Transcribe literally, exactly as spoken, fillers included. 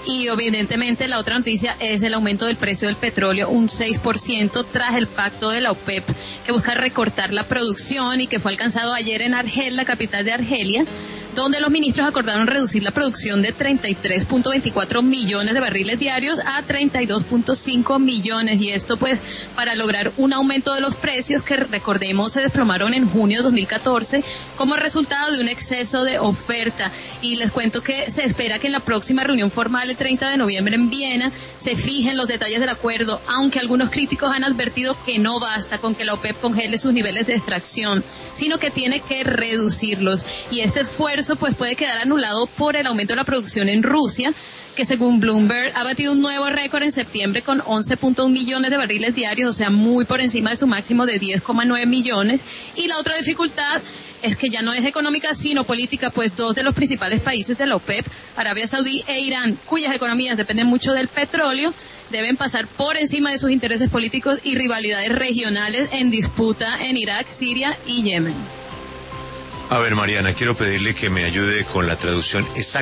Y evidentemente la otra noticia es el aumento del precio del petróleo, un seis por ciento tras el pacto de la OPEP que busca recortar la producción y que fue alcanzado ayer en Argel, la capital de Argelia, donde los ministros acordaron reducir la producción de treinta y tres punto veinticuatro millones de barriles diarios a treinta y dos punto cinco millones, y esto pues para lograr un aumento de los precios que, recordemos, se desplomaron en junio de dos mil catorce como resultado de un exceso de oferta. Y les cuento que se espera que en la próxima reunión formal el treinta de noviembre en Viena se fijen los detalles del acuerdo, aunque algunos críticos han advertido que no basta con que la OPEP congele sus niveles de extracción, sino que tiene que reducirlos, y este esfuerzo pues puede quedar anulado por el aumento de la producción en Rusia, que según Bloomberg ha batido un nuevo récord en septiembre con once punto uno millones de barriles diarios, o sea, muy por encima de su máximo de diez coma nueve millones. Y la otra dificultad es que ya no es económica sino política, pues dos de los principales países de la OPEP, Arabia Saudí e Irán, cuyas economías dependen mucho del petróleo, deben pasar por encima de sus intereses políticos y rivalidades regionales en disputa en Irak, Siria y Yemen. A ver, Mariana, quiero pedirle que me ayude con la traducción exacta